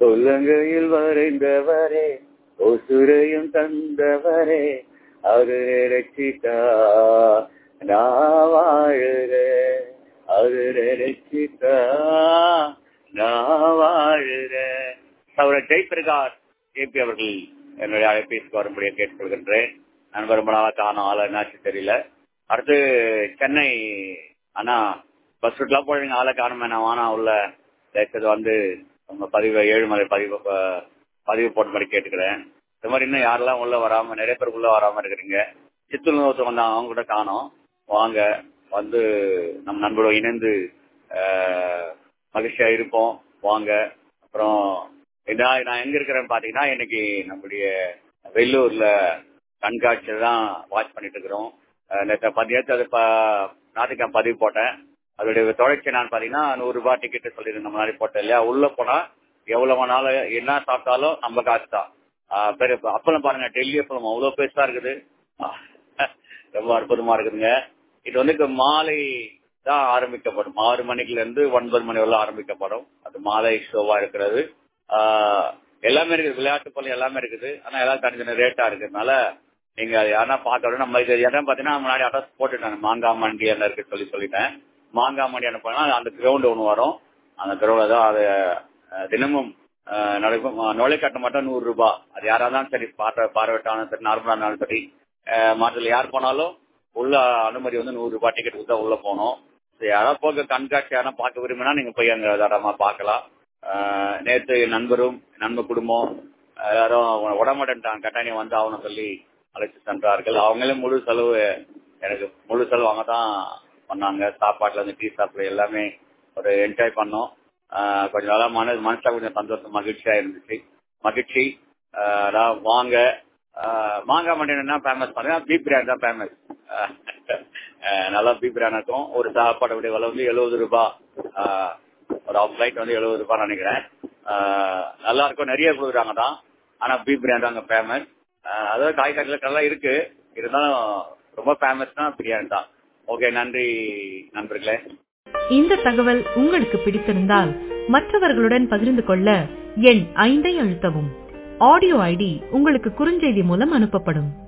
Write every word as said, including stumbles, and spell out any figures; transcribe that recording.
உள்ளங்கையில் வரைந்தவரே உசுரையும் தந்தவரே அவரு ரட்சித்தா நான் வாழுறேன், அவரு ரட்சித்தா நான் வாழுறேன். அவர் ஜெயபிரகாஷ் ஏபி அவர்கள் என்னுடைய அழைப்பேசிக்கு வரும்படியாக கேட்டுக்கொள்கின்றேன். நண்பர் ரொம்ப நாளாக காணும், ஆள என்னாச்சு தெரியல. அடுத்து சென்னை அண்ணா பஸ் ரூட்லாம் போடுவீங்க, ஆளை காணுமே, நான் வானா உள்ள தயச்சது வந்து உங்க பதிவு ஏழுமலை பதிவு பதிவு போட்ட மாதிரி கேட்டுக்கிறேன். இந்த மாதிரி இன்னும் யாரெல்லாம் உள்ள வராம, நிறைய பேர் உள்ள வராம இருக்கிறீங்க. சித்தூர் ஒருத்தர் வந்தாங்க, அவங்க கூட காணோம். வாங்க, வந்து நம்ம நண்பரோட இணைந்து மகிழ்ச்சியா இருப்போம். வாங்க. அப்புறம் நான் எங்க இருக்கிறேன்னு பாத்தீங்கன்னா, இன்னைக்கு நம்முடைய வெள்ளூர்ல கண்காட்சியை தான் வாட்ச் பண்ணிட்டு இருக்கிறோம். நேற்று அது நாட்டுக்கு பதிவு போட்டேன். அதோடைய தொடர்ச்சி நான் பாத்தீங்கன்னா நூறு ரூபாய் டிக்கெட் சொல்லிருந்தேன், நம்ம நாளைக்கு போட்டேன் இல்லையா. உள்ள போனா எவ்வளவு வேணாலும் என்ன சாப்பிட்டாலும் நம்ம காசு தான். அப்பளம் பாருங்க, டெல்லி அப்பளம் அவ்வளவு பெருசா இருக்குது, ரொம்ப அற்புதமா இருக்குதுங்க. இது வந்து மாலை தான் ஆரம்பிக்கப்படும், ஆறு மணிக்குல இருந்து ஒன்பது மணி வரலாம் ஆரம்பிக்கப்படும். அது மாலை ஷோவா இருக்கிறது. ஆஹ் எல்லாமே இருக்குது, விளையாட்டு பொருள் எல்லாமே இருக்குது. ஆனா எல்லாம் தனித்தனி ரேட்டா இருக்கிறதுனால நீங்க யாரா பாக்கணும். நம்ம இது இடம் பாத்தீங்கன்னா முன்னாடி அட்ரஸ் போட்டுட்டாங்க, மாங்காய் மண்டி என்ன இருக்கு சொல்லி சொல்லிட்டேன். மாங்காய் மண்டி என்ன பண்ணா அந்த கிரவுண்ட் ஒண்ணு வரும், அந்த கிரவுண்ட்ல தான் அது தினமும் நடக்கும். நுழைக்கட்ட மட்டும் நூறு ரூபாய். அது யாராலும் சரி, பார்வை பார்வையிட்டாலும் சரி, நார்மலா இருந்தாலும் சரி, மாற்றத்தில் யார் போனாலும் உள்ள அனுமதி வந்து நூறு ரூபாய் டிக்கெட் கொடுத்தா உள்ள போனோம். யாராவது போக கண்காட்சி யாரும் பார்க்க விரும்பினா நீங்க போய் அங்க தாராளமா பார்க்கலாம். நேற்று என் நண்பரும் நண்பர் குடும்பம் எல்லாரும் உடம்புட்டாங்க, கட்டாயம் வந்து ஆகணும் சொல்லி அழைத்து சென்றார்கள். அவங்களே முழு செலவு, எனக்கு முழு செலவு அவங்க தான் பண்ணாங்க. சாப்பாட்டுல இருந்து டீ சாப்பிட எல்லாமே ஒரு என்ஜாய் பண்ணோம். கொஞ்சம் நாளா மன மனசுல கொஞ்சம் சந்தோஷம் மகிழ்ச்சியா இருந்துச்சு. மகிழ்ச்சி. வாங்க. மாங்காய் மண்டினா ஃபேமஸ் பாத்தீங்கன்னா பீப் பிரியாணி தான் ஃபேமஸ். நல்லா பீப் பிரியாணி இருக்கும். ஒரு சாப்பாடு விலை வந்து எழுபது ரூபாய், ஒரு ஆஃப் ஃபிளைட் வந்து எழுபது ரூபாய் நினைக்கிறேன். நல்லா இருக்கும், நிறைய கொடுக்குறாங்க தான். ஆனா பீப் பிரியாணி தான் அங்க ஃபேமஸ். அதாவது காய்கறிகள் நல்லா இருக்கு, இருந்தாலும் ரொம்ப ஃபேமஸ்னா பிரியாணி தான். ஓகே, நன்றி நண்பர்களே. இந்த தகவல் உங்களுக்கு பிடித்திருந்தால் மற்றவர்களுடன் பகிர்ந்து கொள்ள எண் ஐந்தை அழுத்தவும். ஆடியோ ஐடி உங்களுக்கு குறுஞ்செய்தி மூலம் அனுப்பப்படும்.